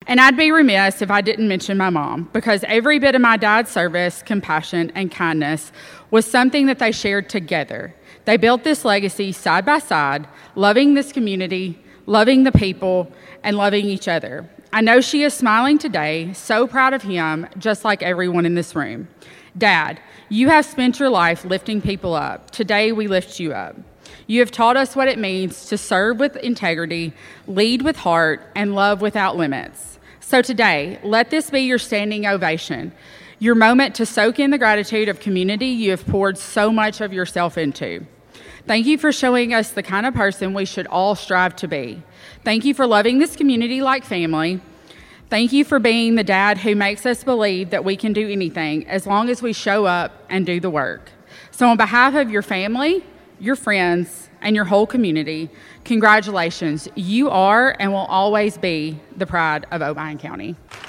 And I'd be remiss if I didn't mention my mom, because every bit of my dad's service, compassion, and kindness was something that they shared together. They built this legacy side by side, loving this community, loving the people, and loving each other. I know she is smiling today, so proud of him, just like everyone in this room. Dad, you have spent your life lifting people up. Today, we lift you up. You have taught us what it means to serve with integrity, lead with heart, and love without limits. So today, let this be your standing ovation, your moment to soak in the gratitude of community you have poured so much of yourself into. Thank you for showing us the kind of person we should all strive to be. Thank you for loving this community like family. Thank you for being the dad who makes us believe that we can do anything as long as we show up and do the work. So on behalf of your family, your friends, and your whole community, congratulations. You are and will always be the pride of Obion County.